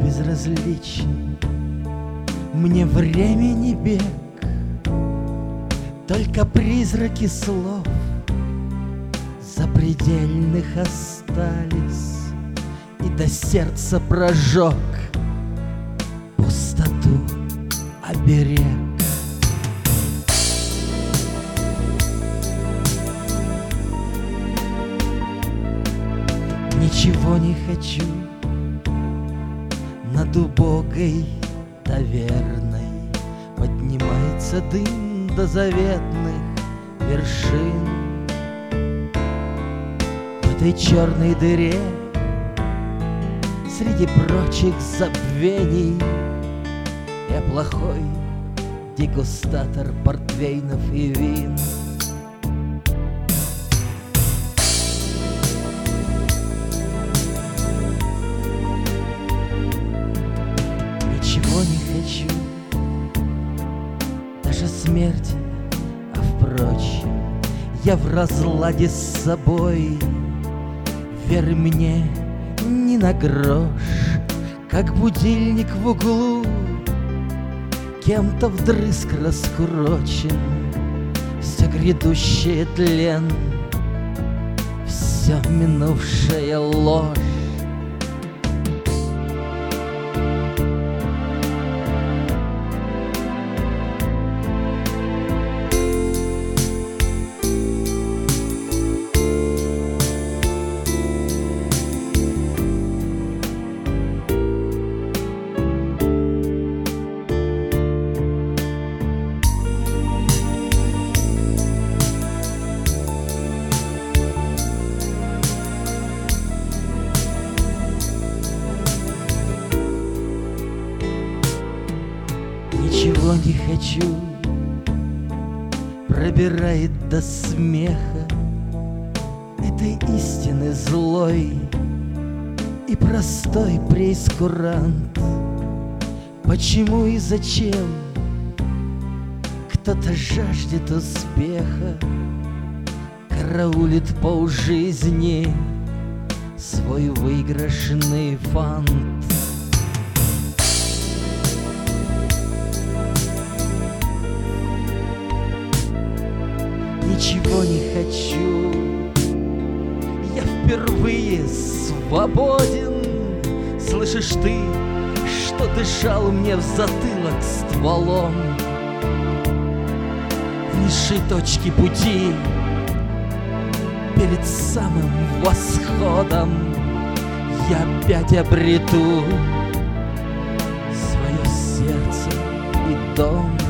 безразличен мне времени бег, только призраки слов запредельных остались, и до сердца прожег пустоту оберег. Ничего не хочу над убогой таверной, поднимается дым до заветных вершин. В этой черной дыре среди прочих забвений я плохой дегустатор портвейнов и вин. Ничего не хочу, даже смерти, а впрочем, я в разладе с собой. Верь мне, ни на грош, как будильник в углу, кем-то вдрызг раскурочен. Все грядущее тлен, все минувшая ложь. Ничего не хочу, пробирает до смеха этой истины злой и простой прейскурант. Почему и зачем кто-то жаждет успеха, караулит полжизни свой выигрышный фант? Ничего не хочу, я впервые свободен. Слышишь ты, что дышал мне в затылок стволом? В низшей точке пути, перед самым восходом, я опять обрету свое сердце и дом.